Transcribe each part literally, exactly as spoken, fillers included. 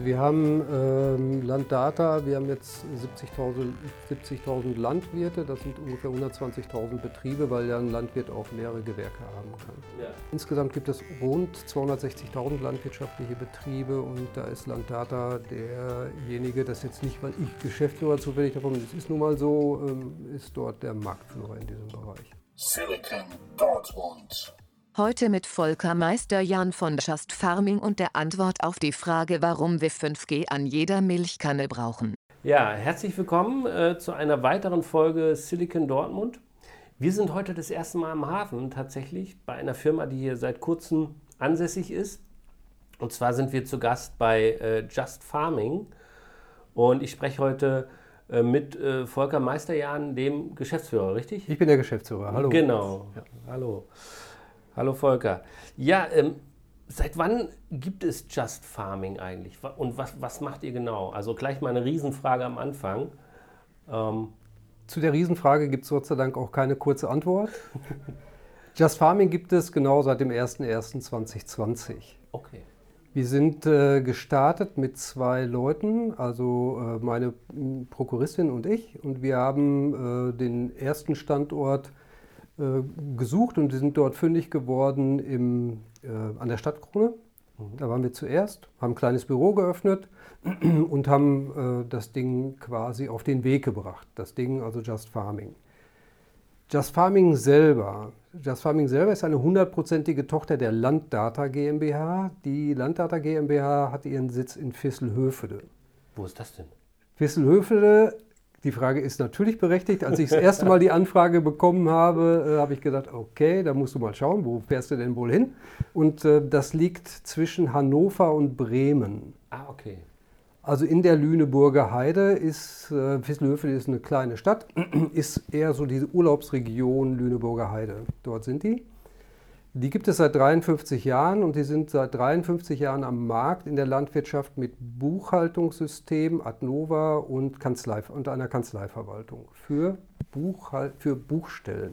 wir haben ähm, Landdata, wir haben jetzt siebzigtausend Landwirte, das sind ungefähr hundertzwanzigtausend Betriebe, weil ja ein Landwirt auch mehrere Gewerke haben kann. Ja. Insgesamt gibt es rund zweihundertsechzigtausend landwirtschaftliche Betriebe und da ist Landdata derjenige, das ist jetzt nicht, weil ich Geschäftsführer zufällig davon bin, es ist nun mal so, ähm, ist dort der Marktführer in diesem Bereich. Silicon Dortmund. Heute mit Volker Meister-Jahn von Just Farming und der Antwort auf die Frage, warum wir fünf G an jeder Milchkanne brauchen. Ja, herzlich willkommen äh, zu einer weiteren Folge Silicon Dortmund. Wir sind heute das erste Mal am Hafen tatsächlich bei einer Firma, die hier seit kurzem ansässig ist. Und zwar sind wir zu Gast bei äh, Just Farming. Und ich spreche heute äh, mit äh, Volker Meister-Jahn, dem Geschäftsführer, richtig? Ich bin der Geschäftsführer, hallo. Genau, ja. hallo. Hallo Volker. Ja, ähm, seit wann gibt es Just Farming eigentlich? Und was, was macht ihr genau? Also gleich mal eine Riesenfrage am Anfang. Ähm Zu der Riesenfrage gibt es Gott sei Dank auch keine kurze Antwort. Just Farming gibt es genau seit dem ersten ersten zweitausendzwanzig. Okay. Wir sind äh, gestartet mit zwei Leuten, also äh, meine Prokuristin und ich. Und wir haben äh, den ersten Standort gesucht und wir sind dort fündig geworden im, äh, an der Stadtkrone. Mhm. Da waren wir zuerst, haben ein kleines Büro geöffnet und haben äh, das Ding quasi auf den Weg gebracht. Das Ding, also Just Farming. Just Farming selber, Just Farming selber ist eine hundertprozentige Tochter der Landdata GmbH. Die Landdata GmbH hat ihren Sitz in Visselhövede. Wo ist das denn? Visselhövede. Die Frage ist natürlich berechtigt. Als ich das erste Mal die Anfrage bekommen habe, äh, habe ich gedacht, okay, da musst du mal schauen, wo fährst du denn wohl hin? Und äh, das liegt zwischen Hannover und Bremen. Ah, okay. Also in der Lüneburger Heide ist, äh, Visselhövede ist eine kleine Stadt, ist eher so diese Urlaubsregion Lüneburger Heide. Dort sind die. Die gibt es seit dreiundfünfzig Jahren und die sind seit dreiundfünfzig Jahren am Markt in der Landwirtschaft mit Buchhaltungssystem, Adnova und, Kanzlei, und einer Kanzleiverwaltung für, Buchhal- für Buchstellen.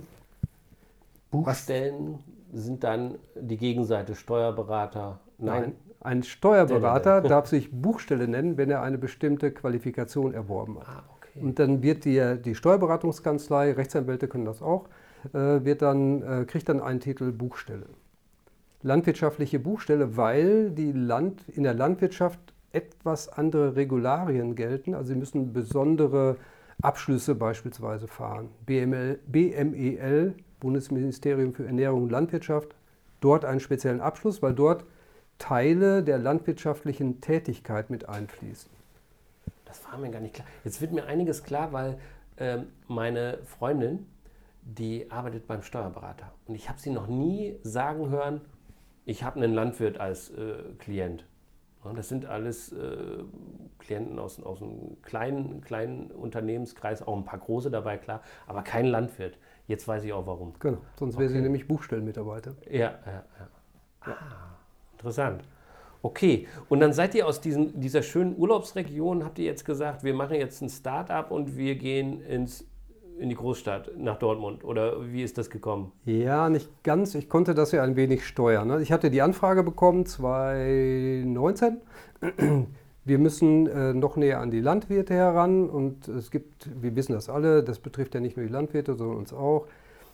Buchstellen Was? Sind dann die Gegenseite Steuerberater? Nein. Nein. Ein Steuerberater darf sich Buchstelle nennen, wenn er eine bestimmte Qualifikation erworben hat. Ah, okay. Und dann wird die, die Steuerberatungskanzlei, Rechtsanwälte können das auch, wird dann, kriegt dann einen Titel Buchstelle. Landwirtschaftliche Buchstelle, weil die Land, in der Landwirtschaft etwas andere Regularien gelten. Also sie müssen besondere Abschlüsse beispielsweise fahren. B M L, B M E L, Bundesministerium für Ernährung und Landwirtschaft, dort einen speziellen Abschluss, weil dort Teile der landwirtschaftlichen Tätigkeit mit einfließen. Das war mir gar nicht klar. Jetzt wird mir einiges klar, weil ähm, meine Freundin, die arbeitet beim Steuerberater. Und ich habe sie noch nie sagen hören, ich habe einen Landwirt als äh, Klient. Ja, das sind alles äh, Klienten aus, aus einem kleinen, kleinen Unternehmenskreis, auch ein paar große dabei, klar, aber kein Landwirt. Jetzt weiß ich auch warum. Genau, sonst wäre okay. sie nämlich Buchstellenmitarbeiter. Ja, ja, ja. Ah, interessant. Okay, und dann seid ihr aus diesen, dieser schönen Urlaubsregion, habt ihr jetzt gesagt, wir machen jetzt ein Start-up und wir gehen ins in die Großstadt, nach Dortmund, oder wie ist das gekommen? Ja, nicht ganz. Ich konnte das ja ein wenig steuern. Ich hatte die Anfrage bekommen, zweitausendneunzehn. Wir müssen äh, noch näher an die Landwirte heran und es gibt, wir wissen das alle, das betrifft ja nicht nur die Landwirte, sondern uns auch,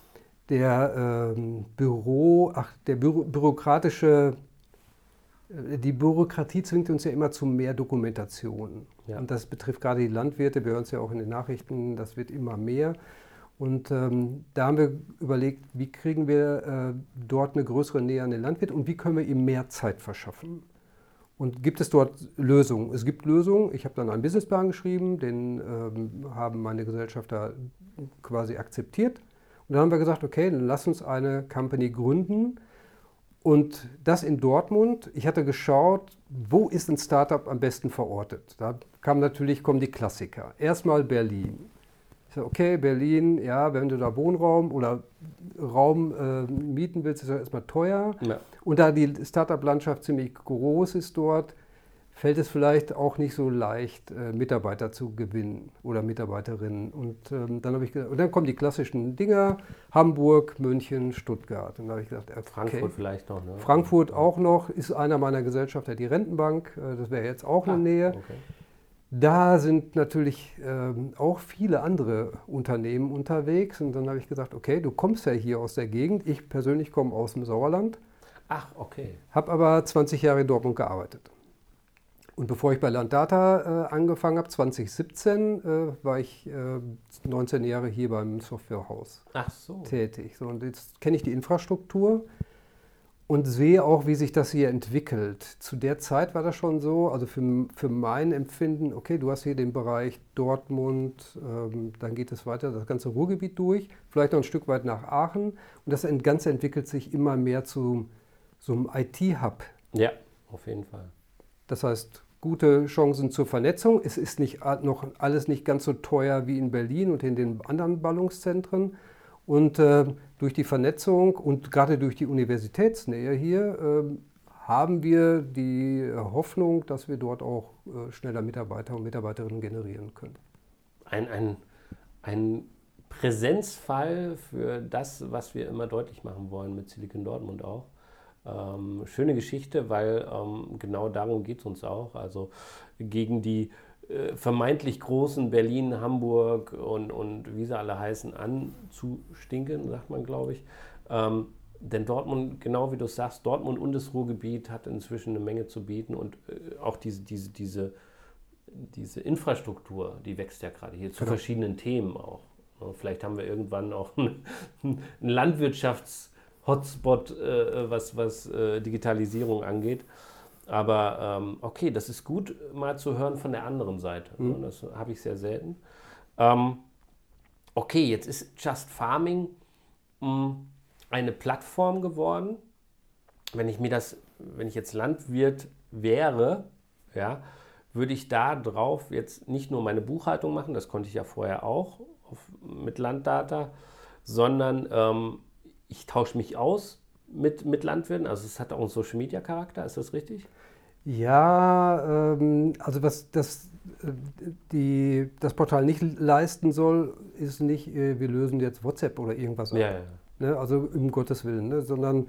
der ähm, Büro, ach, der Bü bürokratische Die Bürokratie zwingt uns ja immer zu mehr Dokumentation. Ja. Und das betrifft gerade die Landwirte, wir hören es ja auch in den Nachrichten, das wird immer mehr. Und ähm, da haben wir überlegt, wie kriegen wir äh, dort eine größere Nähe an den Landwirt und wie können wir ihm mehr Zeit verschaffen. Und gibt es dort Lösungen? Es gibt Lösungen. Ich habe dann einen Businessplan geschrieben, den ähm, haben meine Gesellschafter quasi akzeptiert. Und dann haben wir gesagt, okay, dann lass uns eine Company gründen. Und das in Dortmund. Ich hatte geschaut, wo ist ein Startup am besten verortet. Da kam natürlich, kommen die Klassiker. Erstmal Berlin. Ich sage, okay, Berlin, ja, wenn du da Wohnraum oder Raum äh, mieten willst, ist das erstmal teuer. Ja. Und da die Startup-Landschaft ziemlich groß ist dort, fällt es vielleicht auch nicht so leicht, äh, Mitarbeiter zu gewinnen oder Mitarbeiterinnen. Und ähm, dann habe ich gedacht, und dann kommen die klassischen Dinger, Hamburg, München, Stuttgart. Und dann habe ich gedacht, okay, Frankfurt vielleicht noch, ne? Frankfurt auch noch, ist einer meiner Gesellschafter, die Rentenbank, äh, das wäre jetzt auch Ah, eine Nähe. okay. Da sind natürlich ähm, auch viele andere Unternehmen unterwegs. Und dann habe ich gesagt, okay, du kommst ja hier aus der Gegend. Ich persönlich komme aus dem Sauerland, Ach, okay. habe aber zwanzig Jahre in Dortmund gearbeitet. Und bevor ich bei Landata äh, angefangen habe, zwanzig siebzehn, äh, war ich äh, neunzehn Jahre hier beim Softwarehaus Ach so. tätig. So, und jetzt kenne ich die Infrastruktur und sehe auch, wie sich das hier entwickelt. Zu der Zeit war das schon so, also für, für mein Empfinden, okay, du hast hier den Bereich Dortmund, ähm, dann geht es weiter, das ganze Ruhrgebiet durch, vielleicht noch ein Stück weit nach Aachen. Und das Ganze entwickelt sich immer mehr zu so einem I T-Hub. Ja, auf jeden Fall. Das heißt, gute Chancen zur Vernetzung. Es ist nicht noch alles nicht ganz so teuer wie in Berlin und in den anderen Ballungszentren. Und äh, durch die Vernetzung und gerade durch die Universitätsnähe hier äh, haben wir die Hoffnung, dass wir dort auch äh, schneller Mitarbeiter und Mitarbeiterinnen generieren können. Ein, ein, ein Präsenzfall für das, was wir immer deutlich machen wollen mit Silicon Dortmund auch. Ähm, schöne Geschichte, weil ähm, genau darum geht es uns auch. Also gegen die äh, vermeintlich großen Berlin, Hamburg und, und wie sie alle heißen, anzustinken, sagt man, glaube ich. Ähm, denn Dortmund, genau wie du sagst, Dortmund und das Ruhrgebiet hat inzwischen eine Menge zu bieten und äh, auch diese, diese, diese, diese Infrastruktur, die wächst ja gerade hier zu Genau. verschiedenen Themen auch. Ja, vielleicht haben wir irgendwann auch einen, einen Landwirtschafts- Hotspot, äh, was, was äh, Digitalisierung angeht. Aber ähm, okay, das ist gut mal zu hören von der anderen Seite. Mhm. Ne? Das habe ich sehr selten. Ähm, okay, jetzt ist Just Farming mh, eine Plattform geworden. Wenn ich mir das, wenn ich jetzt Landwirt wäre, ja, würde ich da drauf jetzt nicht nur meine Buchhaltung machen, das konnte ich ja vorher auch auf, mit Landdata, sondern ähm, ich tausche mich aus mit, mit Landwirten, also es hat auch einen Social-Media-Charakter, ist das richtig? Ja, ähm, also was das, äh, die, das Portal nicht leisten soll, ist nicht, äh, wir lösen jetzt WhatsApp oder irgendwas ab. Ja, ja. Ne? Also um Gottes Willen, ne? Sondern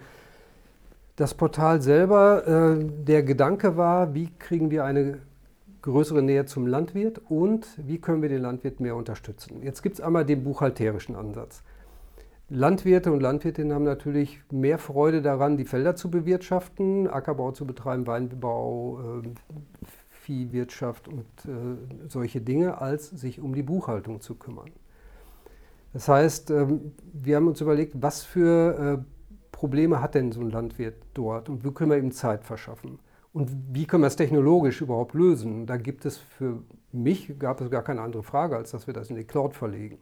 das Portal selber, äh, der Gedanke war, wie kriegen wir eine größere Nähe zum Landwirt und wie können wir den Landwirt mehr unterstützen. Jetzt gibt es einmal den buchhalterischen Ansatz. Landwirte und Landwirtinnen haben natürlich mehr Freude daran, die Felder zu bewirtschaften, Ackerbau zu betreiben, Weinbau, äh, Viehwirtschaft und äh, solche Dinge, als sich um die Buchhaltung zu kümmern. Das heißt, ähm, wir haben uns überlegt, was für äh, Probleme hat denn so ein Landwirt dort und wie können wir ihm Zeit verschaffen? Und wie können wir es technologisch überhaupt lösen? Da gibt es für mich, gab es gar keine andere Frage, als dass wir das in die Cloud verlegen.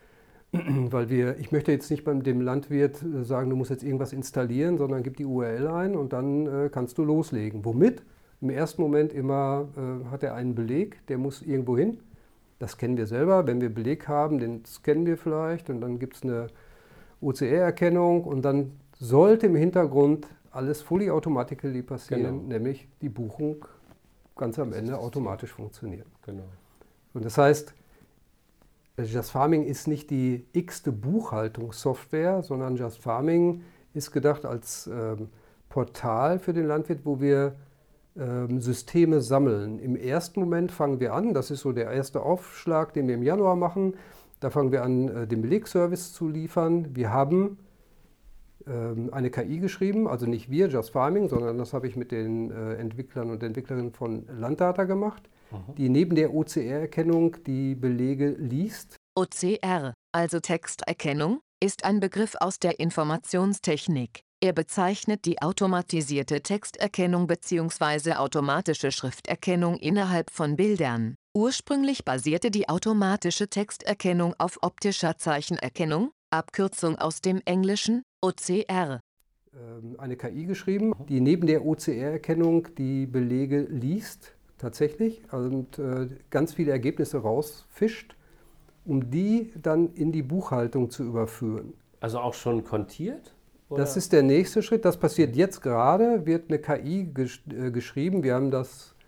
Weil wir, ich möchte jetzt nicht beim dem Landwirt sagen, du musst jetzt irgendwas installieren, sondern gib die U R L ein und dann äh, kannst du loslegen. Womit? Im ersten Moment immer äh, hat er einen Beleg, der muss irgendwo hin. Das kennen wir selber. Wenn wir Beleg haben, den scannen wir vielleicht und dann gibt es eine O C R-Erkennung und dann sollte im Hintergrund alles fully automatically passieren, Genau. nämlich die Buchung ganz am Ende automatisch funktioniert. Genau. Und das heißt, Just Farming ist nicht die x-te Buchhaltungssoftware, sondern Just Farming ist gedacht als ähm, Portal für den Landwirt, wo wir ähm, Systeme sammeln. Im ersten Moment fangen wir an, das ist so der erste Aufschlag, den wir im Januar machen, da fangen wir an, äh, den Belegservice zu liefern. Wir haben ähm, eine K I geschrieben, also nicht wir, Just Farming, sondern das habe ich mit den äh, Entwicklern und Entwicklerinnen von Landdata gemacht, die neben der O C R-Erkennung die Belege liest. O C R, also Texterkennung, ist ein Begriff aus der Informationstechnik. Er bezeichnet die automatisierte Texterkennung bzw. automatische Schrifterkennung innerhalb von Bildern. Ursprünglich basierte die automatische Texterkennung auf optischer Zeichenerkennung, Abkürzung aus dem Englischen, O C R. Ähm, eine K I geschrieben, die neben der O C R-Erkennung die Belege liest. Tatsächlich, und äh, ganz viele Ergebnisse rausfischt, um die dann in die Buchhaltung zu überführen. Also auch schon kontiert? Oder? Das ist der nächste Schritt. Das passiert jetzt gerade, wird eine K I gesch äh, geschrieben. Wir haben das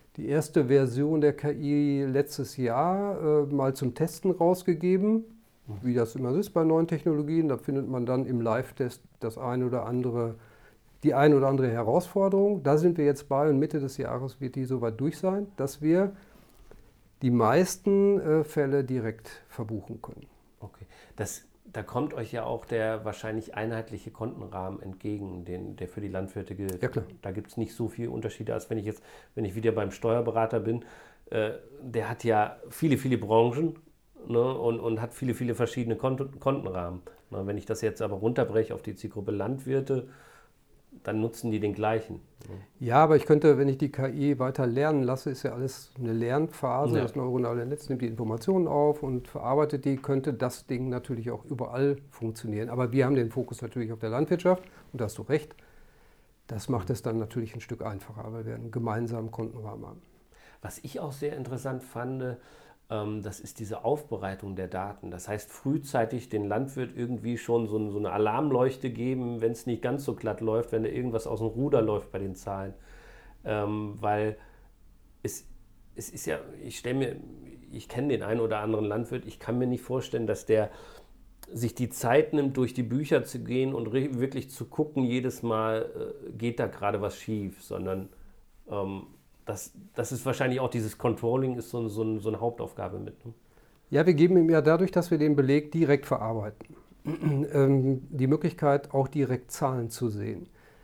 die erste Version der K I letztes Jahr äh, mal zum Testen rausgegeben, wie das immer ist bei neuen Technologien. Da findet man dann im Live-Test das eine oder andere, die eine oder andere Herausforderung. Da sind wir jetzt bei und Mitte des Jahres wird die soweit durch sein, dass wir die meisten äh, Fälle direkt verbuchen können. Okay. Das, da kommt euch ja auch der wahrscheinlich einheitliche Kontenrahmen entgegen, den, der für die Landwirte gilt. Ja, klar. Da gibt es nicht so viele Unterschiede, als wenn ich jetzt, wenn ich wieder beim Steuerberater bin. Äh, der hat ja viele, viele Branchen, ne, und, und hat viele, viele verschiedene Konten, Kontenrahmen. Na, wenn ich das jetzt aber runterbreche auf die Zielgruppe Landwirte, dann nutzen die den gleichen. Ja, aber ich könnte, wenn ich die K I weiter lernen lasse, ist ja alles eine Lernphase. Ja. Das neuronale Netz nimmt die Informationen auf und verarbeitet die, könnte das Ding natürlich auch überall funktionieren. Aber wir haben den Fokus natürlich auf der Landwirtschaft und da hast du recht. Das macht es dann natürlich ein Stück einfacher, weil wir einen gemeinsamen Kontenrahmen haben. Was ich auch sehr interessant fand, ähm, das ist diese Aufbereitung der Daten. Das heißt, frühzeitig den Landwirt irgendwie schon so, ein, so eine Alarmleuchte geben, wenn es nicht ganz so glatt läuft, wenn da irgendwas aus dem Ruder läuft bei den Zahlen. Ähm, weil es, es ist ja, ich stelle mir, ich kenne den einen oder anderen Landwirt, ich kann mir nicht vorstellen, dass der sich die Zeit nimmt, durch die Bücher zu gehen und re- wirklich zu gucken, jedes Mal äh, geht da gerade was schief, sondern ähm, Das, das ist wahrscheinlich auch dieses Controlling, ist so, so, so eine Hauptaufgabe mit. Ne? Ja, wir geben ihm ja dadurch, dass wir den Beleg direkt verarbeiten, ähm, die Möglichkeit, auch direkt Zahlen zu sehen.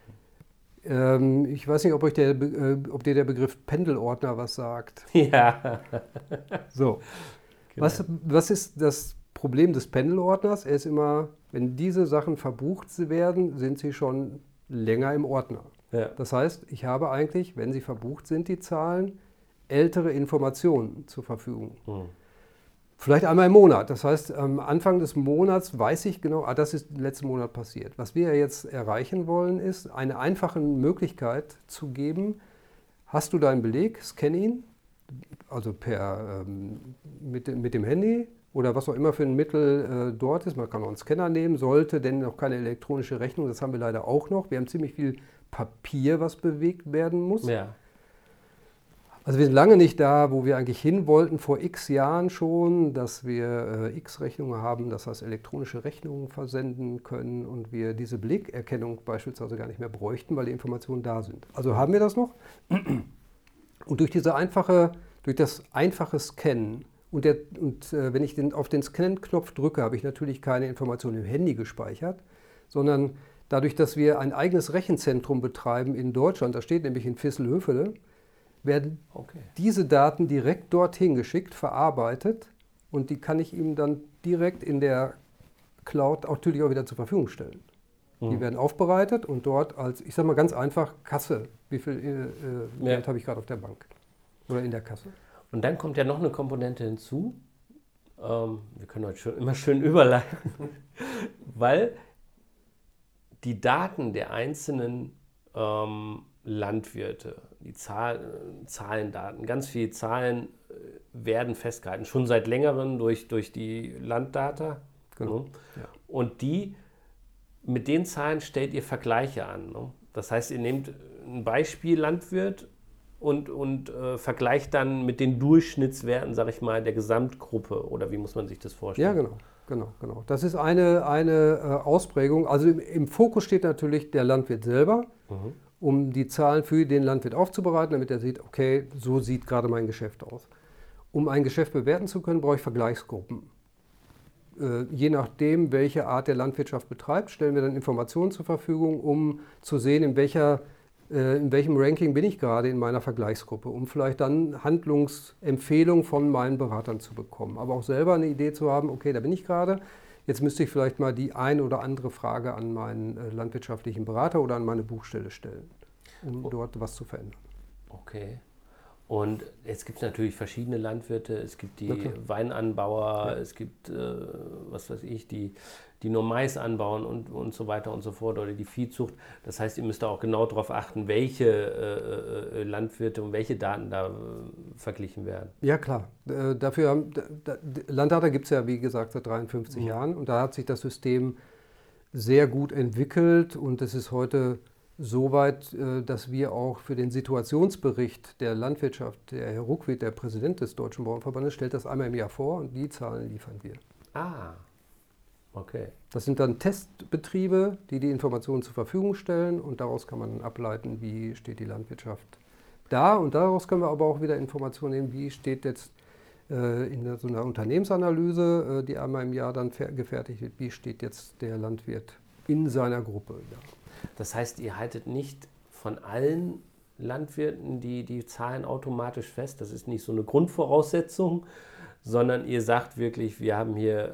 Ähm, ich weiß nicht, ob, euch der, äh, ob dir der Begriff Pendelordner was sagt. Ja. So. Genau. Was, was ist das Problem des Pendelordners? Er ist immer, wenn diese Sachen verbucht werden, sind sie schon länger im Ordner. Ja. Das heißt, ich habe eigentlich, wenn sie verbucht sind, die Zahlen, ältere Informationen zur Verfügung. Hm. Vielleicht einmal im Monat. Das heißt, am Anfang des Monats weiß ich genau, ah, das ist letzten Monat passiert. Was wir jetzt erreichen wollen, ist, eine einfache Möglichkeit zu geben, hast du deinen Beleg, scanne ihn, also per, ähm, mit, mit dem Handy oder was auch immer für ein Mittel äh, dort ist. Man kann auch einen Scanner nehmen, sollte denn noch keine elektronische Rechnung, das haben wir leider auch noch. Wir haben ziemlich viel Papier, was bewegt werden muss. Ja. Also wir sind lange nicht da, wo wir eigentlich hin wollten, vor x Jahren schon, dass wir äh, X-Rechnungen haben, das heißt elektronische Rechnungen versenden können und wir diese Belegerkennung beispielsweise gar nicht mehr bräuchten, weil die Informationen da sind. Also haben wir das noch. Und durch diese einfache, durch das einfache Scannen und, der, und äh, wenn ich den, auf den Scan-Knopf drücke, habe ich natürlich keine Informationen im Handy gespeichert, sondern dadurch, dass wir ein eigenes Rechenzentrum betreiben in Deutschland, das steht nämlich in Visselhöfele, werden Okay. diese Daten direkt dorthin geschickt, verarbeitet und die kann ich ihm dann direkt in der Cloud auch natürlich auch wieder zur Verfügung stellen. Mhm. Die werden aufbereitet und dort als, ich sage mal ganz einfach, Kasse. Wie viel äh, äh, Ja. Geld habe ich gerade auf der Bank oder in der Kasse? Und dann kommt ja noch eine Komponente hinzu. Ähm, wir können heute schon immer schön überleiten, weil die Daten der einzelnen ähm, Landwirte, die Zahl, Zahlendaten, ganz viele Zahlen äh, werden festgehalten, schon seit längerem durch, durch die Landdata. Genau. Ne? Ja. Und die, mit den Zahlen stellt ihr Vergleiche an. Ne? Das heißt, ihr nehmt ein Beispiel Landwirt und, und äh, vergleicht dann mit den Durchschnittswerten, sag ich mal, der Gesamtgruppe. Oder wie muss man sich das vorstellen? Ja, genau. Genau, genau. Das ist eine, eine äh, Ausprägung. Also im, im Fokus steht natürlich der Landwirt selber, Mhm. um die Zahlen für den Landwirt aufzubereiten, damit er sieht, okay, so sieht gerade mein Geschäft aus. Um ein Geschäft bewerten zu können, brauche ich Vergleichsgruppen. Äh, je nachdem, welche Art der Landwirtschaft betreibt, stellen wir dann Informationen zur Verfügung, um zu sehen, in, welcher, äh, in welchem Ranking bin ich gerade in meiner Vergleichsgruppe, um vielleicht dann Handlungsempfehlungen von meinen Beratern zu bekommen. Aber auch selber eine Idee zu haben, okay, da bin ich gerade. Jetzt müsste ich vielleicht mal die ein oder andere Frage an meinen äh, landwirtschaftlichen Berater oder an meine Buchstelle stellen, um Oh. dort was zu verändern. Okay. Und jetzt gibt es natürlich verschiedene Landwirte. Es gibt die Na klar. Weinanbauer, Ja. es gibt, äh, was weiß ich, die, die nur Mais anbauen und, und so weiter und so fort oder die Viehzucht. Das heißt, ihr müsst da auch genau darauf achten, welche äh, äh, Landwirte und welche Daten da äh, verglichen werden. Ja, klar. Äh, Dafür haben, da, da, Landdata gibt es ja, wie gesagt, seit dreiundfünfzig Mhm. Jahren und da hat sich das System sehr gut entwickelt und es ist heute so weit, äh, dass wir auch für den Situationsbericht der Landwirtschaft, der Herr Ruckwied, der Präsident des Deutschen Bauernverbandes, stellt das einmal im Jahr vor und die Zahlen liefern wir. Ah, okay. Das sind dann Testbetriebe, die die Informationen zur Verfügung stellen und daraus kann man ableiten, wie steht die Landwirtschaft da. Und daraus können wir aber auch wieder Informationen nehmen, wie steht jetzt äh, in so einer Unternehmensanalyse, äh, die einmal im Jahr dann gefertigt wird, wie steht jetzt der Landwirt in seiner Gruppe da. Das heißt, ihr haltet nicht von allen Landwirten die, die Zahlen automatisch fest. Das ist nicht so eine Grundvoraussetzung, sondern ihr sagt wirklich, wir haben hier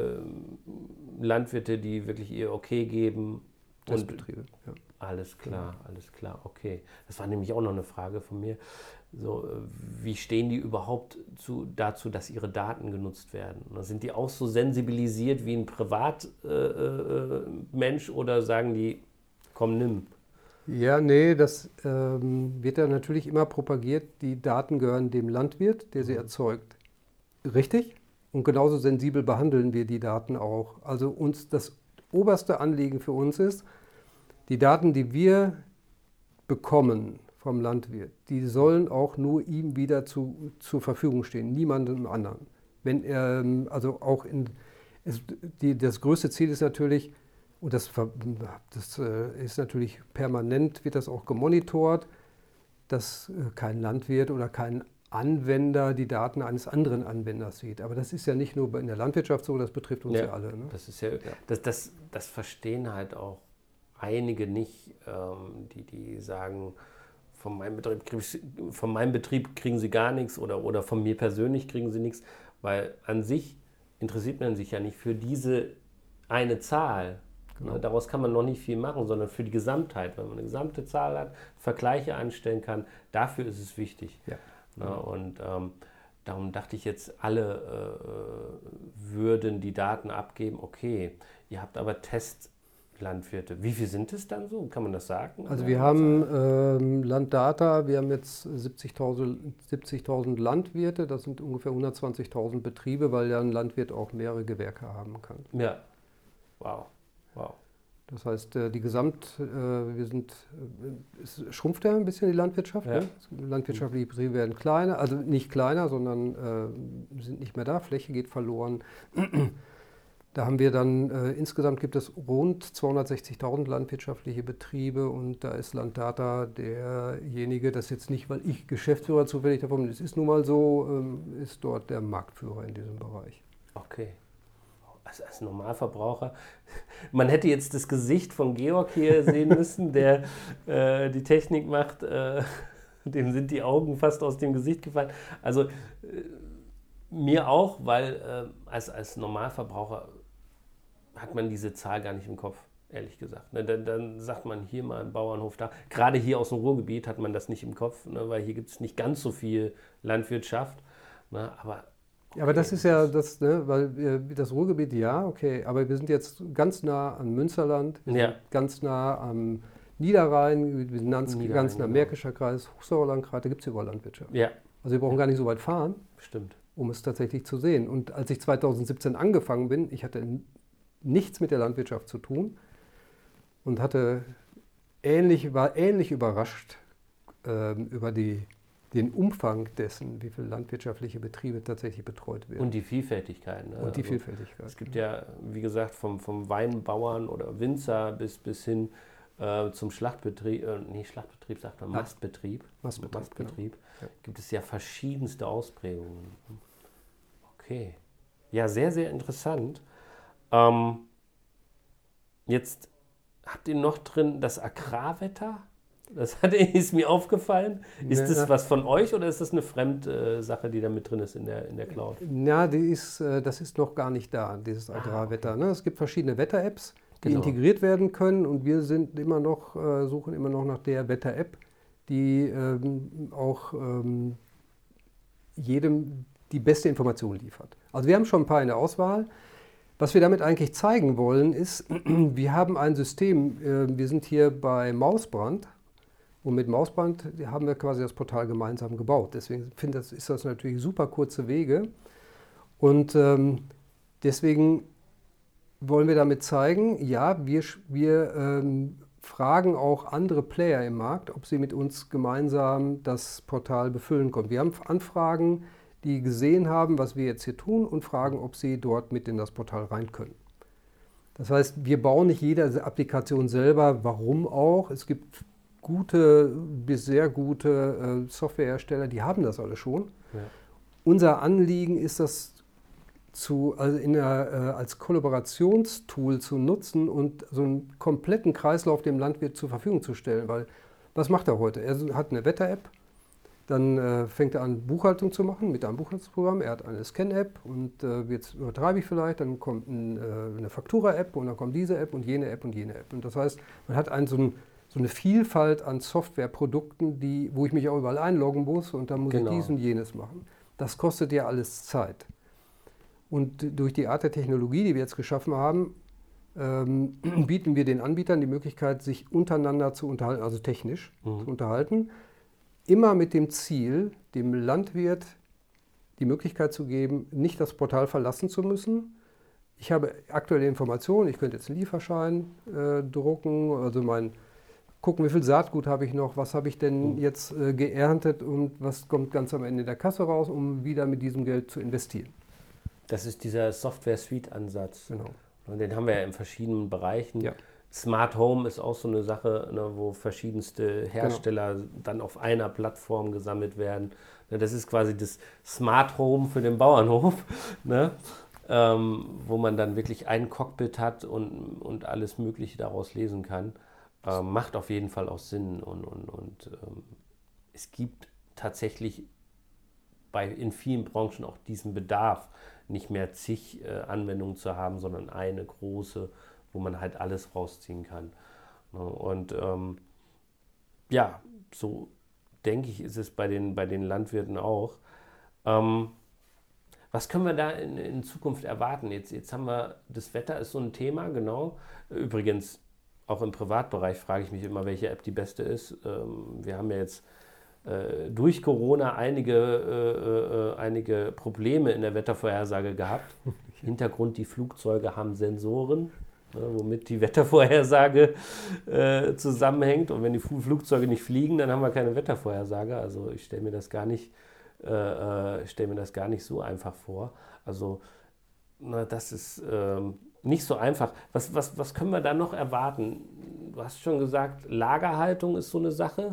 äh, Landwirte, die wirklich ihr Okay geben. Testbetriebe, ja. Alles klar, alles klar, okay. Das war nämlich auch noch eine Frage von mir. So, wie stehen die überhaupt zu, dazu, dass ihre Daten genutzt werden? Sind die auch so sensibilisiert wie ein Privatmensch äh, äh, oder sagen die, komm, nimm? Ja, nee, das ähm, wird ja natürlich immer propagiert, die Daten gehören dem Landwirt, der sie Mhm. erzeugt. Richtig? Und genauso sensibel behandeln wir die Daten auch. Also uns das oberste Anliegen für uns ist, die Daten, die wir bekommen vom Landwirt, die sollen auch nur ihm wieder zu, zur Verfügung stehen, niemandem anderen. Wenn er, also auch in, es, die, das größte Ziel ist natürlich, und das, das ist natürlich permanent, wird das auch gemonitort, dass kein Landwirt oder kein Anwender die Daten eines anderen Anwenders sieht. Aber das ist ja nicht nur in der Landwirtschaft so, das betrifft uns ja, ja alle. Ne? Das ist ja, ja. Das, das, das verstehen halt auch einige nicht, ähm, die, die sagen, von meinem, Betrieb, von meinem Betrieb kriegen sie gar nichts oder, oder von mir persönlich kriegen sie nichts, weil an sich interessiert man sich ja nicht für diese eine Zahl. Genau. Daraus kann man noch nicht viel machen, sondern für die Gesamtheit. Wenn man eine gesamte Zahl hat, Vergleiche anstellen kann, dafür ist es wichtig. Ja. Na, und ähm, darum dachte ich jetzt, alle äh, würden die Daten abgeben. Okay, ihr habt aber Testlandwirte. Wie viel sind es dann so? Kann man das sagen? Also wir haben ähm, Landdata, wir haben jetzt siebzigtausend Landwirte, das sind ungefähr hundertzwanzigtausend Betriebe, weil ja ein Landwirt auch mehrere Gewerke haben kann. Ja, wow. Wow. Das heißt, die Gesamt, wir sind, es schrumpft ja ein bisschen die Landwirtschaft. Ja. Ne? Landwirtschaftliche Betriebe werden kleiner, also nicht kleiner, sondern äh, sind nicht mehr da, Fläche geht verloren. Da haben wir dann, äh, insgesamt gibt es rund zweihundertsechzigtausend landwirtschaftliche Betriebe und da ist Landdata derjenige, das jetzt nicht, weil ich Geschäftsführer zufällig davon bin, es ist nun mal so, ähm, ist dort der Marktführer in diesem Bereich. Okay. Als, als Normalverbraucher, man hätte jetzt das Gesicht von Georg hier sehen müssen, der äh, die Technik macht, äh, dem sind die Augen fast aus dem Gesicht gefallen. Also äh, mir auch, weil äh, als, als Normalverbraucher hat man diese Zahl gar nicht im Kopf, ehrlich gesagt. Ne, dann, dann sagt man hier mal ein Bauernhof da. Gerade hier aus dem Ruhrgebiet hat man das nicht im Kopf, ne, weil hier gibt es nicht ganz so viel Landwirtschaft. Ne, aber Ja, aber das ist ja das, ne, weil wir, das Ruhrgebiet, ja, okay, aber wir sind jetzt ganz nah an Münsterland, wir Ja. sind ganz nah am Niederrhein, wir sind ganz, Niederrhein, ganz nah am genau. Märkischer Kreis, Hochsauerlandkreis, da gibt es überall Landwirtschaft. Ja, Also wir brauchen gar nicht so weit fahren, stimmt. um es tatsächlich zu sehen. Und als ich zweitausendsiebzehn angefangen bin, ich hatte n- nichts mit der Landwirtschaft zu tun und hatte ähnlich, war ähnlich überrascht ähm, über die den Umfang dessen, wie viele landwirtschaftliche Betriebe tatsächlich betreut werden. Und die Vielfältigkeit. Ne? Und die Also, Vielfältigkeit. es gibt ja, wie gesagt, vom, vom Weinbauern oder Winzer bis, bis hin äh, zum Schlachtbetrieb, äh, nee, Schlachtbetrieb sagt man, Mastbetrieb. Mastbetrieb, Mastbetrieb. genau. Ja. Gibt es ja verschiedenste Ausprägungen. Okay. Ja, sehr, sehr interessant. Ähm, jetzt habt ihr noch drin das Agrarwetter? Das hat, ist mir aufgefallen. Ist Ja. das was von euch oder ist das eine Fremdsache, die da mit drin ist in der, in der Cloud? Ja, die ist, äh, das ist noch gar nicht da, dieses Agrarwetter. Ne? Es gibt verschiedene Wetter-Apps, die Genau. integriert werden können und wir sind immer noch, äh, suchen immer noch nach der Wetter-App, die ähm, auch ähm, jedem die beste Information liefert. Also wir haben schon ein paar in der Auswahl. Was wir damit eigentlich zeigen wollen, ist, wir haben ein System, äh, wir sind hier bei Mausbrand. Und mit Mausbrand haben wir quasi das Portal gemeinsam gebaut. Deswegen finde ich, ist das natürlich super kurze Wege. Und ähm, deswegen wollen wir damit zeigen, ja, wir, wir ähm, fragen auch andere Player im Markt, ob sie mit uns gemeinsam das Portal befüllen können. Wir haben Anfragen, die gesehen haben, was wir jetzt hier tun und fragen, ob sie dort mit in das Portal rein können. Das heißt, wir bauen nicht jede Applikation selber. Warum auch? Es gibt gute bis sehr gute äh, Softwarehersteller, die haben das alle schon. Ja. Unser Anliegen ist das zu, also in der, äh, als Kollaborationstool zu nutzen und so einen kompletten Kreislauf dem Landwirt zur Verfügung zu stellen. Weil was macht er heute? Er hat eine Wetter-App, dann äh, fängt er an, Buchhaltung zu machen mit einem Buchhaltungsprogramm. Er hat eine Scan-App und äh, jetzt übertreibe ich vielleicht, dann kommt ein, äh, eine Faktura-App und dann kommt diese App und jene App und jene App. Und das heißt, man hat einen, so, ein, so eine Vielfalt an Softwareprodukten, die, wo ich mich auch überall einloggen muss und dann muss Genau. ich dies und jenes machen. Das kostet ja alles Zeit. Und durch die Art der Technologie, die wir jetzt geschaffen haben, ähm, bieten wir den Anbietern die Möglichkeit, sich untereinander zu unterhalten, also technisch Mhm. zu unterhalten. Immer mit dem Ziel, dem Landwirt die Möglichkeit zu geben, nicht das Portal verlassen zu müssen. Ich habe aktuelle Informationen, ich könnte jetzt einen Lieferschein äh, drucken, also mein, gucken, wie viel Saatgut habe ich noch, was habe ich denn Mhm. jetzt äh, geerntet und was kommt ganz am Ende der Kasse raus, um wieder mit diesem Geld zu investieren. Das ist dieser Software-Suite-Ansatz. Genau. Und den haben wir ja in verschiedenen Bereichen. Ja. Smart Home ist auch so eine Sache, ne, wo verschiedenste Hersteller genau. dann auf einer Plattform gesammelt werden. Ne, das ist quasi das Smart Home für den Bauernhof, ne, ähm, wo man dann wirklich ein Cockpit hat und, und alles Mögliche daraus lesen kann. Ähm, macht auf jeden Fall auch Sinn. Und, und, und ähm, es gibt tatsächlich bei, in vielen Branchen auch diesen Bedarf, nicht mehr zig äh, Anwendungen zu haben, sondern eine große, wo man halt alles rausziehen kann. Und ähm, ja, so denke ich, ist es bei den, bei den Landwirten auch. Ähm, was können wir da in, in Zukunft erwarten? Jetzt, jetzt haben wir, das Wetter ist so ein Thema, genau. Übrigens, auch im Privatbereich frage ich mich immer, welche App die beste ist. Ähm, wir haben ja jetzt äh, durch Corona einige, äh, äh, einige Probleme in der Wettervorhersage gehabt. Hintergrund, die Flugzeuge haben Sensoren, ne, womit die Wettervorhersage äh, zusammenhängt. Und wenn die Flugzeuge nicht fliegen, dann haben wir keine Wettervorhersage. Also ich stelle mir das gar nicht, äh, äh, stelle mir das gar nicht so einfach vor. Also na, das ist ähm, nicht so einfach. Was, was, was können wir da noch erwarten? Du hast schon gesagt, Lagerhaltung ist so eine Sache.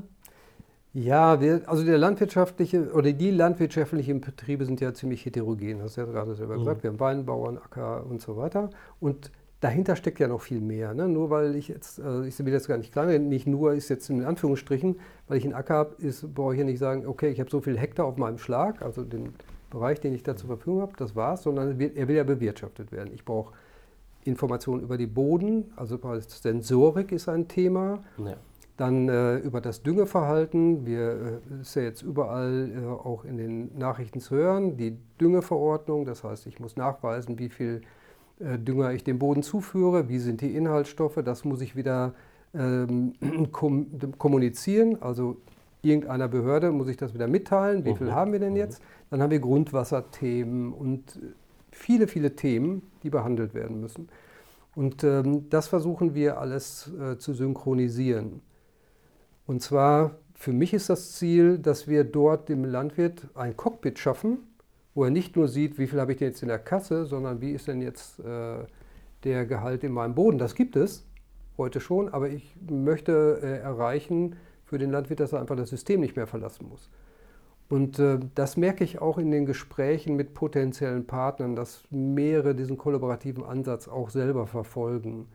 Ja, wir, also der landwirtschaftliche oder die landwirtschaftlichen Betriebe sind ja ziemlich heterogen, hast du ja gerade selber gesagt. Mhm. Wir haben Weinbauern, Acker und so weiter. Und dahinter steckt ja noch viel mehr. Ne? Nur weil ich jetzt, äh, ich will das gar nicht klar, nicht nur ist jetzt in Anführungsstrichen, weil ich einen Acker habe, brauche ich ja nicht sagen, okay, ich habe so viel Hektar auf meinem Schlag, also den Bereich, den ich da zur Verfügung habe, das war's, sondern er will ja bewirtschaftet werden. Ich brauche Informationen über die Boden, also Sensorik ist ein Thema. Ja. Dann äh, über das Düngeverhalten. Wir äh, ist ja jetzt überall äh, auch in den Nachrichten zu hören. Die Düngeverordnung, das heißt, ich muss nachweisen, wie viel äh, Dünger ich dem Boden zuführe, wie sind die Inhaltsstoffe. Das muss ich wieder ähm, kom kommunizieren. Also irgendeiner Behörde muss ich das wieder mitteilen. Wie Mhm. viel haben wir denn jetzt? Dann haben wir Grundwasserthemen und viele, viele Themen, die behandelt werden müssen. Und ähm, das versuchen wir alles äh, zu synchronisieren. Und zwar, für mich ist das Ziel, dass wir dort dem Landwirt ein Cockpit schaffen, wo er nicht nur sieht, wie viel habe ich denn jetzt in der Kasse, sondern wie ist denn jetzt äh, der Gehalt in meinem Boden. Das gibt es heute schon, aber ich möchte äh, erreichen für den Landwirt, dass er einfach das System nicht mehr verlassen muss. Und äh, das merke ich auch in den Gesprächen mit potenziellen Partnern, dass mehrere diesen kollaborativen Ansatz auch selber verfolgen.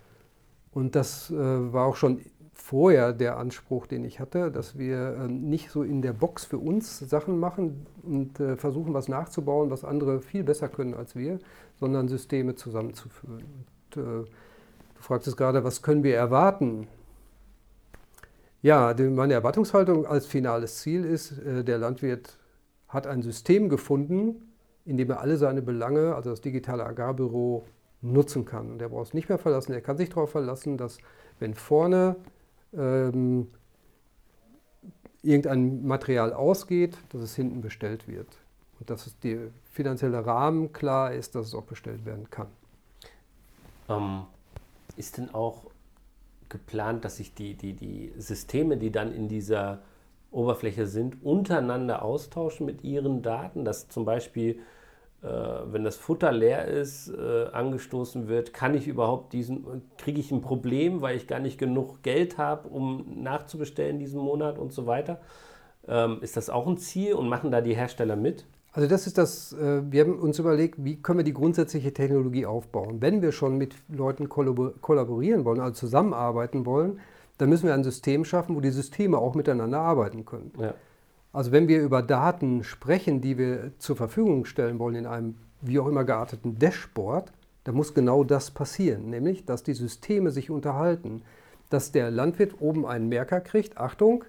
Und das äh, war auch schon vorher der Anspruch, den ich hatte, dass wir äh, nicht so in der Box für uns Sachen machen und äh, versuchen, was nachzubauen, was andere viel besser können als wir, sondern Systeme zusammenzuführen. Und, äh, du fragtest gerade, was können wir erwarten? Ja, meine Erwartungshaltung als finales Ziel ist, äh, der Landwirt hat ein System gefunden, in dem er alle seine Belange, also das digitale Agrarbüro, nutzen kann. Und er braucht es nicht mehr verlassen, er kann sich darauf verlassen, dass wenn vorne ähm, irgendein Material ausgeht, dass es hinten bestellt wird. Und dass es der finanzielle Rahmen klar ist, dass es auch bestellt werden kann. Ähm, ist denn auch geplant, dass sich die, die, die Systeme, die dann in dieser Oberfläche sind, untereinander austauschen mit ihren Daten, dass zum Beispiel, äh, wenn das Futter leer ist, äh, angestoßen wird, kann ich überhaupt diesen, kriege ich ein Problem, weil ich gar nicht genug Geld habe, um nachzubestellen diesen Monat und so weiter. Ähm, ist das auch ein Ziel und machen da die Hersteller mit? Also das ist das, äh, wir haben uns überlegt, wie können wir die grundsätzliche Technologie aufbauen. Wenn wir schon mit Leuten kollabor- kollaborieren wollen, also zusammenarbeiten wollen, dann müssen wir ein System schaffen, wo die Systeme auch miteinander arbeiten können. Ja. Also wenn wir über Daten sprechen, die wir zur Verfügung stellen wollen in einem wie auch immer gearteten Dashboard, dann muss genau das passieren, nämlich dass die Systeme sich unterhalten, dass der Landwirt oben einen Merker kriegt, Achtung,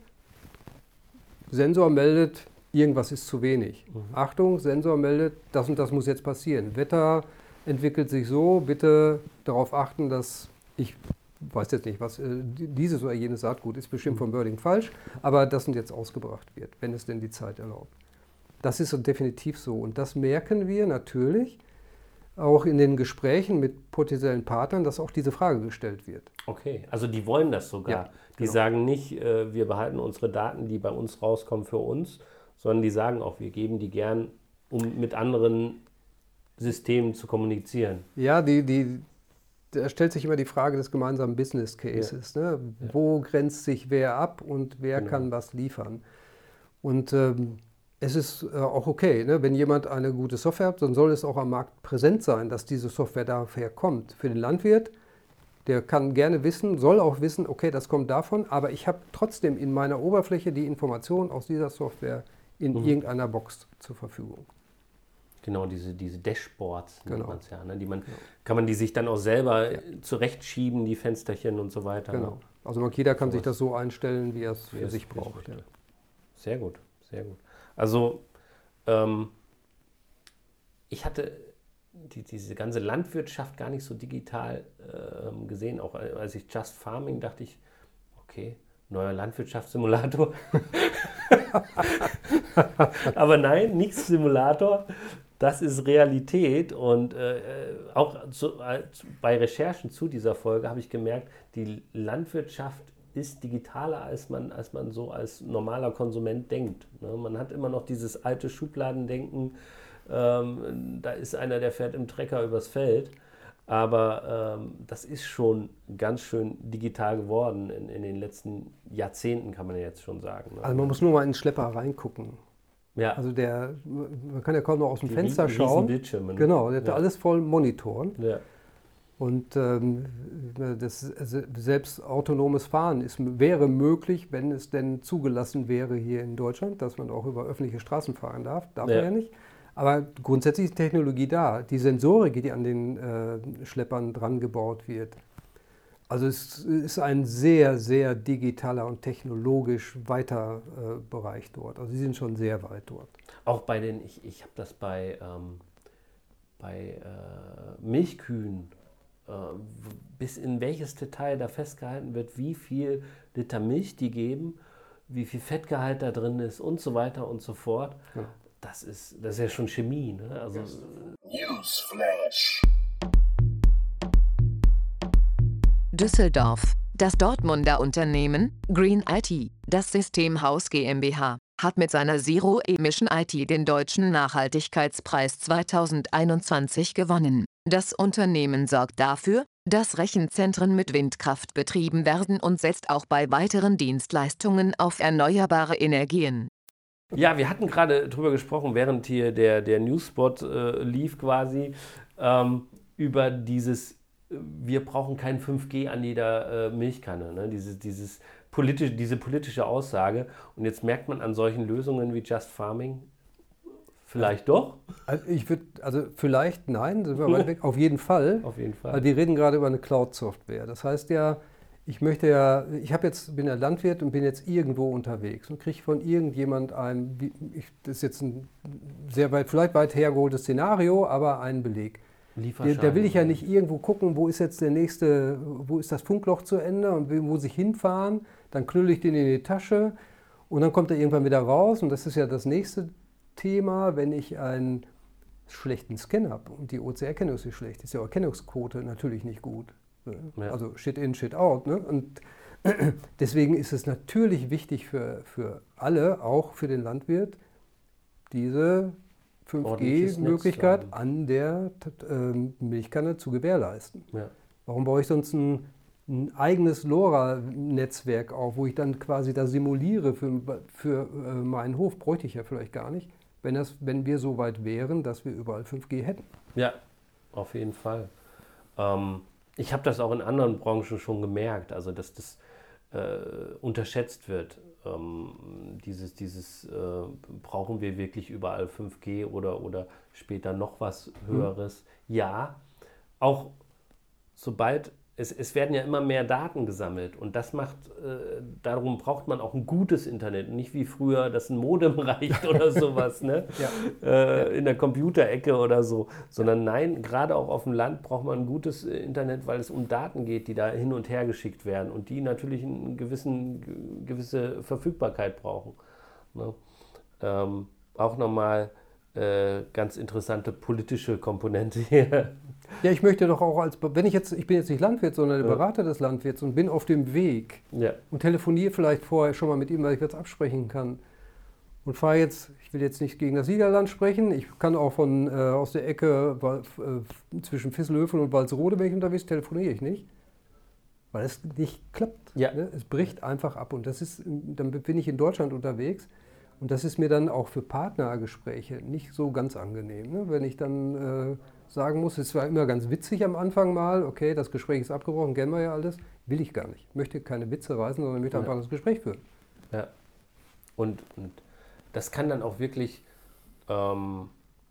Sensor meldet, irgendwas ist zu wenig. Mhm. Achtung, Sensor meldet, das und das muss jetzt passieren. Wetter entwickelt sich so, bitte darauf achten, dass ich weiß jetzt nicht, was äh, dieses oder jenes Saatgut ist, bestimmt vom Wording falsch, aber das und jetzt ausgebracht wird, wenn es denn die Zeit erlaubt. Das ist so definitiv so und das merken wir natürlich auch in den Gesprächen mit potenziellen Partnern, dass auch diese Frage gestellt wird. Okay, also die wollen das sogar. Ja, die genau. sagen nicht, äh, wir behalten unsere Daten, die bei uns rauskommen, für uns, sondern die sagen auch, wir geben die gern, um mit anderen Systemen zu kommunizieren. Ja, die, die, da stellt sich immer die Frage des gemeinsamen Business Cases. Ja. Ne? Ja. Wo grenzt sich wer ab und wer genau. kann was liefern? Und ähm, es ist äh, auch okay, ne? Wenn jemand eine gute Software hat, dann soll es auch am Markt präsent sein, dass diese Software daher kommt. Für den Landwirt, der kann gerne wissen, soll auch wissen, okay, das kommt davon, aber ich habe trotzdem in meiner Oberfläche die Information aus dieser Software in mhm. irgendeiner Box zur Verfügung. Genau, diese, diese Dashboards nennt genau. man es ja. Ne? Die man, genau. Kann man die sich dann auch selber ja. zurechtschieben, die Fensterchen und so weiter. Genau. Ne? Also jeder kann so sich das so einstellen, wie er es für es sich braucht. Ja. Sehr gut, sehr gut. Also ähm, ich hatte die, diese ganze Landwirtschaft gar nicht so digital äh, gesehen. Auch als ich Just Farming dachte ich, okay, neuer Landwirtschaftssimulator. Aber nein, nichts Simulator. Das ist Realität und äh, auch zu, äh, bei Recherchen zu dieser Folge habe ich gemerkt, die Landwirtschaft ist digitaler, als man, als man so als normaler Konsument denkt. Ne? Man hat immer noch dieses alte Schubladendenken, ähm, da ist einer, der fährt im Trecker übers Feld, aber ähm, das ist schon ganz schön digital geworden in, in den letzten Jahrzehnten, kann man ja jetzt schon sagen. Ne? Also man muss nur mal in den Schlepper reingucken. Ja. Also der, man kann ja kaum noch aus dem Die Fenster riesen schauen. Bildschirme, ne? Genau, der hat Ja. alles voll Monitoren. Ja. Und ähm, das, also selbst autonomes Fahren ist, wäre möglich, wenn es denn zugelassen wäre hier in Deutschland, dass man auch über öffentliche Straßen fahren darf. Darf Ja. man ja nicht. Aber grundsätzlich ist die Technologie da. Die Sensorik, die an den äh, Schleppern dran gebaut wird. Also es ist ein sehr, sehr digitaler und technologisch weiter äh, Bereich dort. Also sie sind schon sehr weit dort. Auch bei den, ich, ich habe das bei, ähm, bei äh, Milchkühen, äh, bis in welches Detail da festgehalten wird, wie viel Liter Milch die geben, wie viel Fettgehalt da drin ist und so weiter und so fort. Ja. Das ist, das ist ja schon Chemie. Ne? Also, Newsflash. Düsseldorf. Das Dortmunder Unternehmen Green I T, das Systemhaus GmbH, hat mit seiner Zero Emission I T den Deutschen Nachhaltigkeitspreis zweitausendeinundzwanzig gewonnen. Das Unternehmen sorgt dafür, dass Rechenzentren mit Windkraft betrieben werden und setzt auch bei weiteren Dienstleistungen auf erneuerbare Energien. Ja, wir hatten gerade drüber gesprochen, während hier der, der Newsspot äh, lief quasi, ähm, über dieses, wir brauchen kein fünf G an jeder äh, Milchkanne, ne? dieses, dieses politische, diese politische Aussage. Und jetzt merkt man an solchen Lösungen wie Just Farming, vielleicht doch. Also ich würde, also vielleicht nein, sind wir weit weg. Auf jeden Fall. Auf jeden Fall. Weil wir reden gerade über eine Cloud-Software. Das heißt ja, ich möchte ja, ich habe jetzt, bin ja Landwirt und bin jetzt irgendwo unterwegs und kriege von irgendjemand ein, wie, ich, das ist jetzt ein sehr weit, vielleicht weit hergeholtes Szenario, aber einen Beleg. Der, da will ich ja nicht irgendwo gucken, wo ist jetzt der nächste, wo ist das Funkloch zu Ende und wo muss ich hinfahren, dann knülle ich den in die Tasche und dann kommt er irgendwann wieder raus und das ist ja das nächste Thema, wenn ich einen schlechten Scan habe und die O C R-Erkennung ist schlecht, ist ja auch Erkennungsquote natürlich nicht gut. Ja. Also Shit in, Shit out. Ne? Und deswegen ist es natürlich wichtig für, für alle, auch für den Landwirt, diese fünf Ordentliches Netz G-Möglichkeit zu haben. an der ähm, Milchkanne zu gewährleisten. Ja. Warum baue ich sonst ein, ein eigenes LoRa-Netzwerk auf, wo ich dann quasi das simuliere für, für äh, meinen Hof? Bräuchte ich ja vielleicht gar nicht, wenn, das, wenn wir so weit wären, dass wir überall fünf G hätten. Ja, auf jeden Fall. Ähm, ich habe das auch in anderen Branchen schon gemerkt, also dass das äh, unterschätzt wird. Ähm, dieses, dieses äh, brauchen wir wirklich überall fünf G oder, oder später noch was Höheres? Mhm. Ja, auch sobald, es, es werden ja immer mehr Daten gesammelt und das macht, äh, darum braucht man auch ein gutes Internet, nicht wie früher, dass ein Modem reicht oder sowas, ne? Ja. Äh, Ja. in der Computerecke oder so, sondern nein, gerade auch auf dem Land braucht man ein gutes Internet, weil es um Daten geht, die da hin und her geschickt werden und die natürlich eine gewissen, gewisse Verfügbarkeit brauchen. Ne? Ähm, auch nochmal äh, ganz interessante politische Komponente hier. Ja, ich möchte doch auch als, wenn ich jetzt, ich bin jetzt nicht Landwirt, sondern der Ja. Berater des Landwirts und bin auf dem Weg Ja, und telefoniere vielleicht vorher schon mal mit ihm, weil ich jetzt absprechen kann. Und fahre jetzt, ich will jetzt nicht gegen das Siegerland sprechen, ich kann auch von äh, aus der Ecke äh, zwischen Visselhöfen und Walsrode, wenn ich unterwegs telefoniere ich nicht, weil es nicht klappt. Ja. Ne? Es bricht einfach ab und das ist, dann bin ich in Deutschland unterwegs und das ist mir dann auch für Partnergespräche nicht so ganz angenehm, ne? Wenn ich dann äh, sagen muss, es war immer ganz witzig am Anfang mal, okay, das Gespräch ist abgebrochen, kennen wir ja alles, will ich gar nicht. Ich möchte keine Witze reißen, sondern möchte Ja. einfach das Gespräch führen. ja. Und, und das kann dann auch wirklich ähm,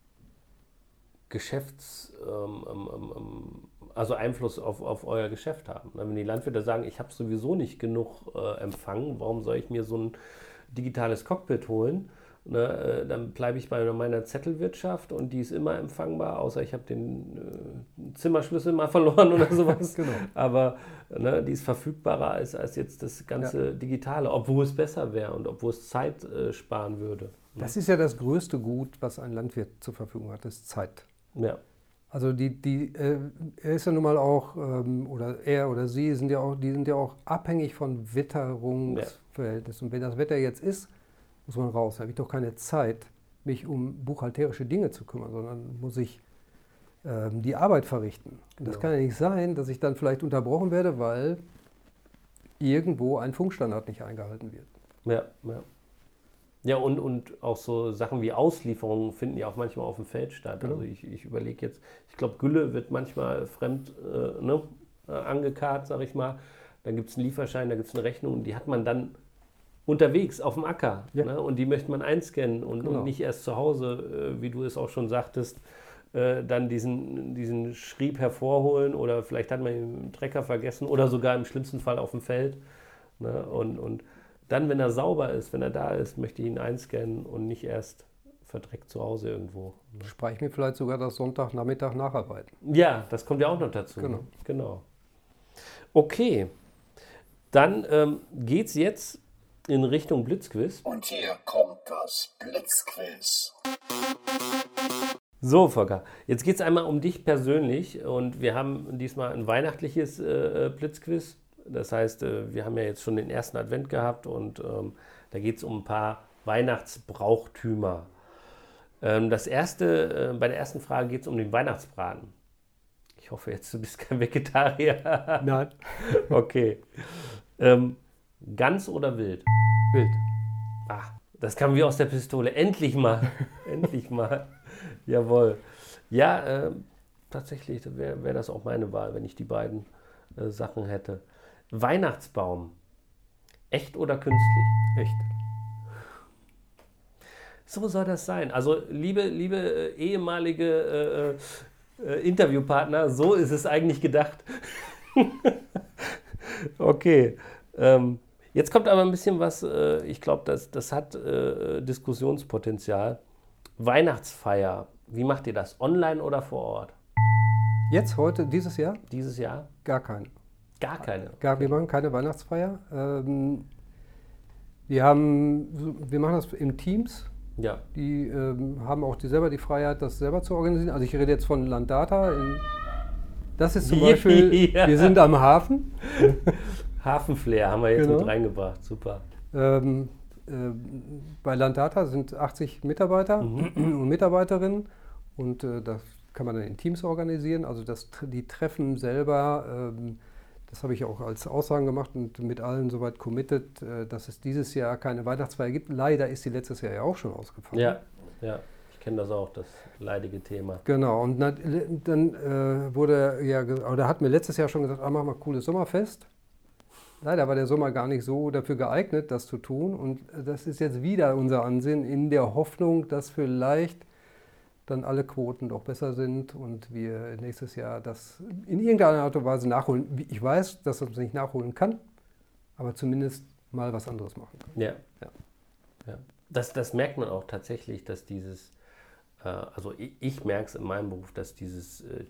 Geschäfts, ähm, ähm, ähm, also Einfluss auf, auf euer Geschäft haben. Wenn die Landwirte sagen, ich habe sowieso nicht genug äh, Empfang, warum soll ich mir so ein digitales Cockpit holen? Ne, äh, dann bleibe ich bei meiner Zettelwirtschaft und die ist immer empfangbar, außer ich habe den äh, Zimmerschlüssel mal verloren oder sowas. Genau. Aber ne, die ist verfügbarer als, als jetzt das ganze Ja. Digitale, obwohl es besser wäre und obwohl es Zeit äh, sparen würde. Das ist ja das größte Gut, was ein Landwirt zur Verfügung hat, das ist Zeit. Ja, Also die, die, äh, er ist ja nun mal auch, ähm, oder er oder sie sind ja auch, die sind ja auch abhängig von Witterungsverhältnissen. Und wenn das Wetter jetzt ist, muss man raus. Da habe ich doch keine Zeit, mich um buchhalterische Dinge zu kümmern, sondern muss ich ähm, die Arbeit verrichten. Und das Genau. kann ja nicht sein, dass ich dann vielleicht unterbrochen werde, weil irgendwo ein Funkstandard nicht eingehalten wird. ja, ja. Ja, und, und auch so Sachen wie Auslieferungen finden ja auch manchmal auf dem Feld statt. Genau. Also ich, ich überlege jetzt, ich glaube, Gülle wird manchmal fremd äh, ne, äh, angekarrt, sag ich mal. Dann gibt es einen Lieferschein, da gibt es eine Rechnung, die hat man dann unterwegs auf dem Acker. Ja. Ne, und die möchte man einscannen und, Genau. und nicht erst zu Hause, äh, wie du es auch schon sagtest, äh, dann diesen, diesen Schrieb hervorholen oder vielleicht hat man ihn im Trecker vergessen oder sogar im schlimmsten Fall auf dem Feld. Ne, und, und dann, wenn er sauber ist, wenn er da ist, möchte ich ihn einscannen und nicht erst verdreckt zu Hause irgendwo. Spare ich mir vielleicht sogar das Sonntagnachmittag nacharbeiten. Ja, das kommt ja auch noch dazu. Genau. Genau. Okay, dann ähm, geht es jetzt in Richtung Blitzquiz. Und hier kommt das Blitzquiz. So, Volker, jetzt geht es einmal um dich persönlich und wir haben diesmal ein weihnachtliches äh, Blitzquiz. Das heißt, äh, wir haben ja jetzt schon den ersten Advent gehabt und ähm, da geht es um ein paar Weihnachtsbrauchtümer. Ähm, das erste, äh, bei der ersten Frage geht es um den Weihnachtsbraten. Ich hoffe jetzt, du bist kein Vegetarier. Nein. Okay. Ähm, Gans oder Wild? Wild. Ach, das kam wie aus der Pistole. Endlich mal. Endlich mal. Jawohl. Ja, äh, tatsächlich wäre wär das auch meine Wahl, wenn ich die beiden äh, Sachen hätte. Weihnachtsbaum. Echt oder künstlich? Echt. So soll das sein. Also, liebe, liebe äh, ehemalige äh, äh, Interviewpartner, so ist es eigentlich gedacht. Okay. Ähm, jetzt kommt aber ein bisschen was, äh, ich glaube, das, das hat äh, Diskussionspotenzial. Weihnachtsfeier. Wie macht ihr das? Online oder vor Ort? Jetzt, heute, dieses Jahr? Dieses Jahr? Gar keine. Gar keine. Gar, wir machen keine Weihnachtsfeier. Ähm, wir, haben, wir machen das in Teams. Ja. Die ähm, haben auch die selber die Freiheit, das selber zu organisieren. Also ich rede jetzt von Landata. In, Das ist zum Beispiel, Ja. wir sind am Hafen. Hafenflair haben wir jetzt Genau. mit reingebracht. Super. Ähm, äh, bei Landata sind achtzig Mitarbeiter und Mitarbeiterinnen und äh, das kann man dann in Teams organisieren. Also das, die Treffen selber, ähm, das habe ich auch als Aussagen gemacht und mit allen soweit committed, äh, dass es dieses Jahr keine Weihnachtsfeier gibt. Leider ist die letztes Jahr ja auch schon ausgefallen. Ja, ja. Ich kenne das auch, das leidige Thema. Genau, und na, dann äh, wurde ja, ge- oder hat mir letztes Jahr schon gesagt, ah, mach mal ein cooles Sommerfest. Leider war der Sommer gar nicht so dafür geeignet, das zu tun. Und das ist jetzt wieder unser Ansinnen in der Hoffnung, dass vielleicht dann alle Quoten doch besser sind und wir nächstes Jahr das in irgendeiner Art und Weise nachholen. Wie- Ich weiß, dass man es nicht nachholen kann, aber zumindest mal was anderes machen kann. Ja. Ja. Ja. Das, das merkt man auch tatsächlich, dass dieses, äh, also ich, ich merke es in meinem Beruf, dass dieses äh,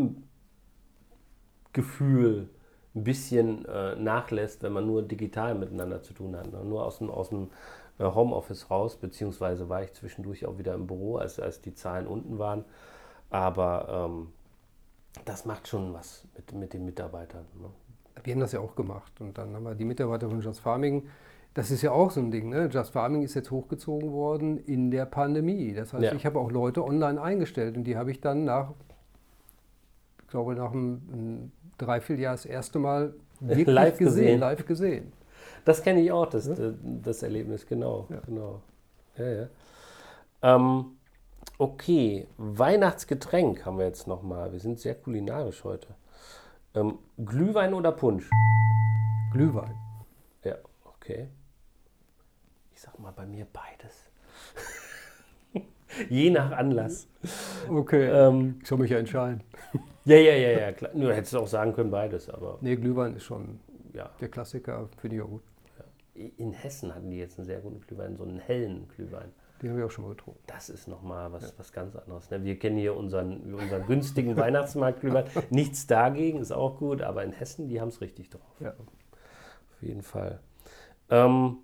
Teamgefühl ein bisschen äh, nachlässt, wenn man nur digital miteinander zu tun hat. Ne? Nur aus dem, aus dem äh, Homeoffice raus, beziehungsweise war ich zwischendurch auch wieder im Büro, als, als die Zahlen unten waren. Aber ähm, das macht schon was mit, mit den Mitarbeitern. Ne? Wir haben das ja auch gemacht und dann haben wir die Mitarbeiter von Just Farming. Das ist ja auch so ein Ding, ne? Just Farming ist jetzt hochgezogen worden in der Pandemie. Das heißt, Ja. ich habe auch Leute online eingestellt und die habe ich dann nach, ich glaube, nach einem, einem Dreivierteljahr das erste Mal wirklich Live gesehen, gesehen. live gesehen. Das kenne ich auch, das, das Erlebnis, genau. Ja. genau. Ja, ja. Ähm, okay, Weihnachtsgetränk haben wir jetzt nochmal. Wir sind sehr kulinarisch heute. Ähm, Glühwein oder Punsch? Glühwein. Ja, okay. Ich sag mal bei mir beides. Je nach Anlass. Okay, Ähm, ich soll mich ja entscheiden. ja, ja, ja, ja, klar. Nur hättest du auch sagen können beides, aber Nee, Glühwein ist schon ja. der Klassiker, finde ich auch gut. In Hessen hatten die jetzt einen sehr guten Glühwein, so einen hellen Glühwein. Den habe ich auch schon mal getrunken. Das ist nochmal was, was ganz anderes. Ne? Wir kennen hier unseren, unseren günstigen Weihnachtsmarktglühwein. Nichts dagegen, ist auch gut, aber in Hessen, die haben es richtig drauf. Ja. Auf jeden Fall. Ähm,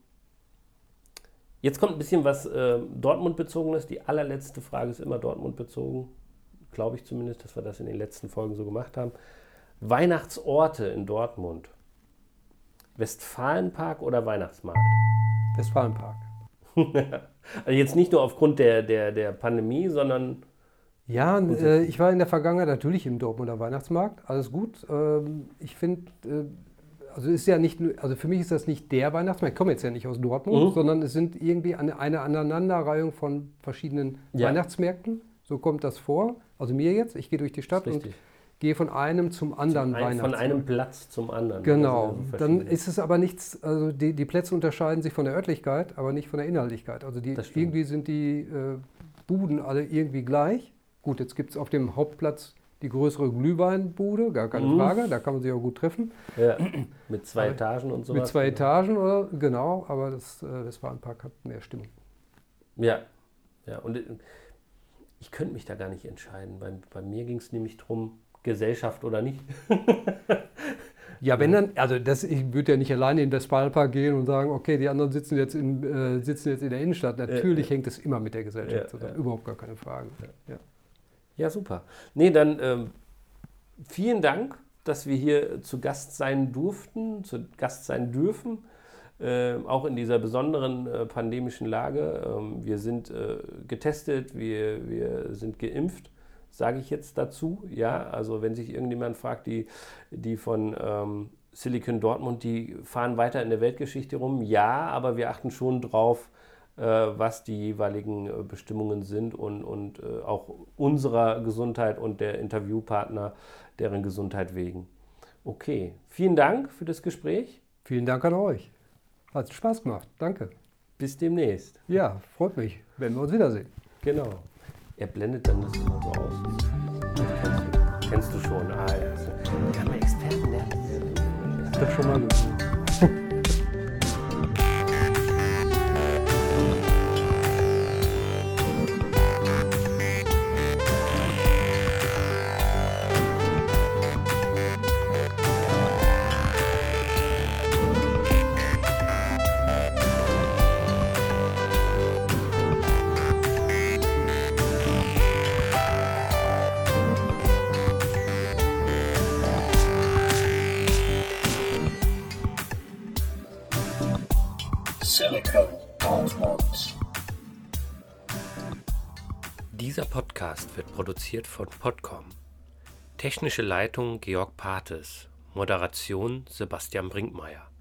jetzt kommt ein bisschen was äh, Dortmund-bezogenes. Die allerletzte Frage ist immer Dortmund-bezogen. Glaube ich zumindest, dass wir das in den letzten Folgen so gemacht haben. Weihnachtsorte in Dortmund. Westfalenpark oder Weihnachtsmarkt? Westfalenpark. Also jetzt nicht nur aufgrund der, der, der Pandemie, sondern Ja, äh, ich war in der Vergangenheit natürlich im Dortmunder Weihnachtsmarkt, alles gut. Ähm, ich finde, äh, also ist ja nicht, nur- also für mich ist das nicht der Weihnachtsmarkt, ich komme jetzt ja nicht aus Dortmund, Mhm. sondern es sind irgendwie eine, eine Aneinanderreihung von verschiedenen Ja. Weihnachtsmärkten. So kommt das vor. Also mir jetzt, ich gehe durch die Stadt und richtig. gehe von einem zum anderen Ein, von Weihnachtsmarkt. einem Platz zum anderen. Genau, Also dann verschiedene. ist es aber nichts, also die, die Plätze unterscheiden sich von der Örtlichkeit, aber nicht von der Inhaltlichkeit. Also die, Das stimmt. irgendwie sind die äh, Buden alle irgendwie gleich. Gut, jetzt gibt es auf dem Hauptplatz die größere Glühweinbude, gar keine Mhm. Frage, da kann man sich auch gut treffen. Ja, mit zwei Aber Etagen und so Mit was. zwei Etagen, oder? Genau, aber das äh, Westfalenpark hat mehr Stimmung. Ja, ja. Und äh, ich könnte mich da gar nicht entscheiden. Bei, bei mir ging es nämlich darum, Gesellschaft oder nicht. Ja, wenn dann, also das, ich würde ja nicht alleine in den Westfalenpark gehen und sagen, okay, die anderen sitzen jetzt in, äh, sitzen jetzt in der Innenstadt. Natürlich ja. hängt es immer mit der Gesellschaft Ja, zusammen, ja. überhaupt gar keine Frage. Ja. Ja, super. Nee, dann ähm, vielen Dank, dass wir hier zu Gast sein durften, zu Gast sein dürfen, äh, auch in dieser besonderen äh, pandemischen Lage. Ähm, wir sind äh, getestet, wir, wir sind geimpft, sage ich jetzt dazu. Ja, also wenn sich irgendjemand fragt, die, die von ähm, Silicon Dortmund, die fahren weiter in der Weltgeschichte rum. Ja, aber wir achten schon drauf, was die jeweiligen äh, Bestimmungen sind und, und äh, auch unserer Gesundheit und der Interviewpartner, deren Gesundheit wegen. Okay, vielen Dank für das Gespräch. Vielen Dank an euch. Hat Spaß gemacht. Danke. Bis demnächst. Ja, freut mich, wenn wir uns wiedersehen. Genau. Er blendet dann das immer so aus. Das kennst du, kennst du schon. Ah, ja. Wir haben einen Experten, der hat Das ist schon mal gut. Silicon Dortmund. Dieser Podcast wird produziert von Podcom. Technische Leitung Georg Pates. Moderation Sebastian Brinkmeier.